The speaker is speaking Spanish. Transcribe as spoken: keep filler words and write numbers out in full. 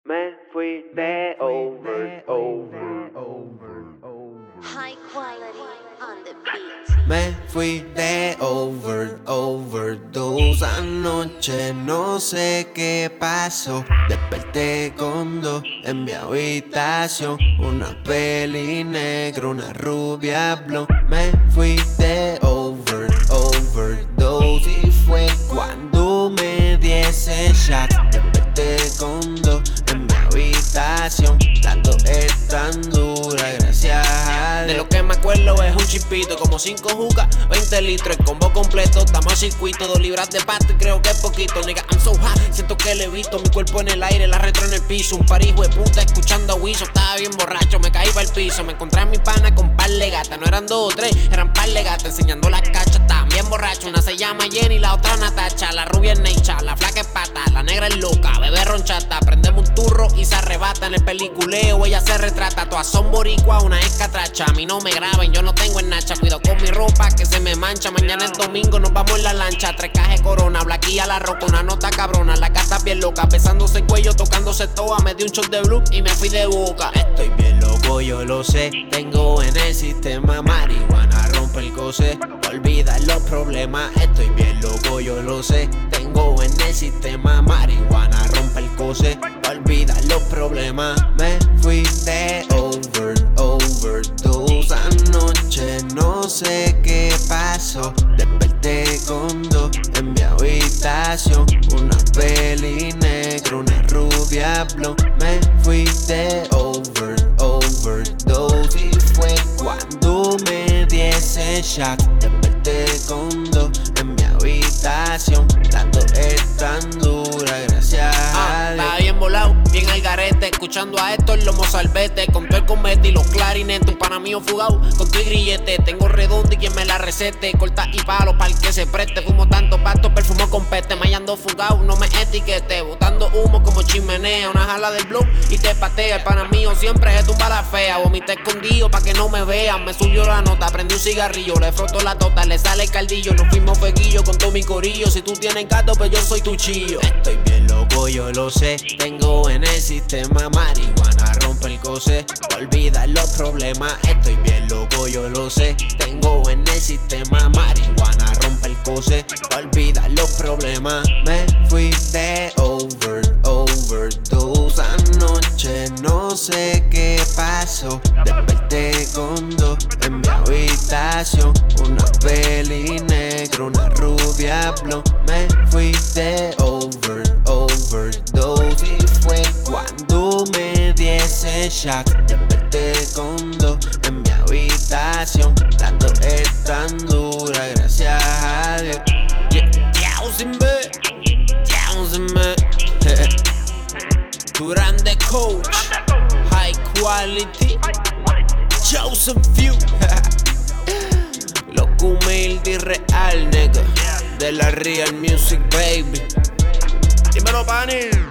Me fui de over, over, High quality on the beat. Me fui de over, overdose. Anoche no sé qué pasó. Desperté con dos en mi habitación. Una peli negra, una rubia blonde. Me fui de over, overdose. Y fue cuando me di ese shot. Desperté con dos en mi habitación. Tanto es tan dura, gracias a Dios. De lo que me acuerdo es un chipito, como cinco jucas, veinte litros, el combo completo. Estamos al circuito, dos libras de pasto y creo que es poquito. Nigga, I'm so hot, siento que le he visto. Mi cuerpo en el aire, la retro en el piso. Un parijo de puta escuchando a Wiso. Estaba bien borracho, me caí para el piso. Me encontré a mi pana con par de gatas. No eran dos o tres, eran par de gatas enseñando las cachas. Estaban bien borrachos, una se llama Jenny, la otra Natacha. La rubia es Necha, la flaca es pata, la negra es loca, bebé ronchata. Prendemos un turro y se arrebata. En el peliculeo ella se retrata. Todas son boricua, una es catracha. A mí no me graben, yo no tengo en nacha. Cuido con mi ropa que se me mancha. Mañana es domingo, nos vamos en la lancha. Tres cajes corona, blaquilla la roca, una nota cabrona. La gata bien loca, besándose el cuello, tocándose toa. Me di un shot de blue y me fui de boca. Estoy bien loco, yo lo sé. Tengo en el sistema marihuana, rompe el goce. Olvida los problemas. Estoy bien loco, yo lo sé. Tengo en el sistema marihuana, rompe el goce. Olvida los problemas. Me fui de over, overdose. Anoche no sé qué pasó. Desperté con dos en mi habitación. Una peli negra, una rubia blonde. Me fui de over, overdose. Y fue cuando me di ese shot. Desperté con dos en mi habitación. Tanto es tan dura, gracias Ah, a Dios. estaba bien volado, bien al garete. Escuchando a Héctor, los mozalbetes. Con todo el comete y los clarinetes. Un pana mío fugado, con tu y grillete. Tengo redondo y quien me la recete. Corta y palo para el que se preste. Fumo tanto pasto, perfumo con peste. Me ando fugado, no me etiquete. Botando humo como chimenea. Una jala del blue y te patea. El pana mío siempre se tumba la fea. Vomité escondido pa' que no me vean. Me subió la nota, prendí un cigarrillo. Le froto la tota, le sale el caldillo. Nos fuimos feguillo con todo mi corillo. Si tú tienes gato, pues yo soy tu chillo. Estoy bien loco, yo lo sé. Tengo en el sistema marihuana, rompe el goce. Olvida los problemas. Estoy bien loco, yo lo sé. Tengo en el sistema marihuana, rompe el goce. Olvida los problemas. Me fui de over, overdose. Anoche no sé qué pasó. Desperté con dos en mi habitación. Una peli negra, una rubia blonde. Me fui de over, overdose. Y fue cuando me di ese shot. Desperté con dos en mi habitación. Tanto es tan dura, gracias a Dios. Townsendme, Townsendme. Tu grande coach, high quality, chosen few. Loco humilde y real, nigga. De la real music, baby. Dímelo, pani.